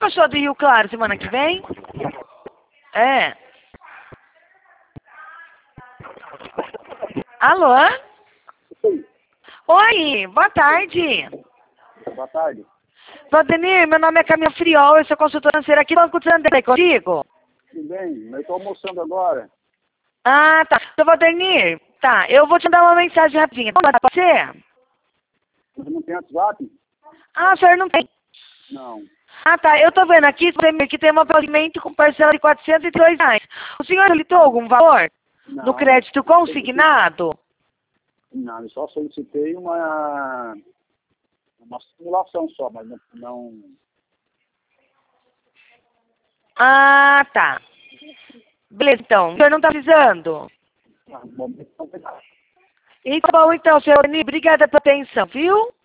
Show do Rio Claro semana que vem? É. Alô? Oi, boa tarde. Boa tarde. Valdemir, meu nome é Camila Friol, eu sou consultora financeira aqui do Banco Santander, contigo? Tudo bem? Eu estou almoçando agora. Ah, tá. Então, Valdemir, tá, eu vou te mandar uma mensagem rapidinha. Pode ser? Você não tem WhatsApp? Ah, o senhor não tem. Não. Ah, tá. Eu tô vendo aqui que tem um pagamento com parcela de R$ 402. O senhor solicitou algum valor Não. no crédito consignado? Não, eu só solicitei uma simulação só, mas não... Ah, tá. Beleza, então. O senhor não tá precisando? No momento não tem nada. Então, senhor Valdemir, obrigada pela atenção, viu?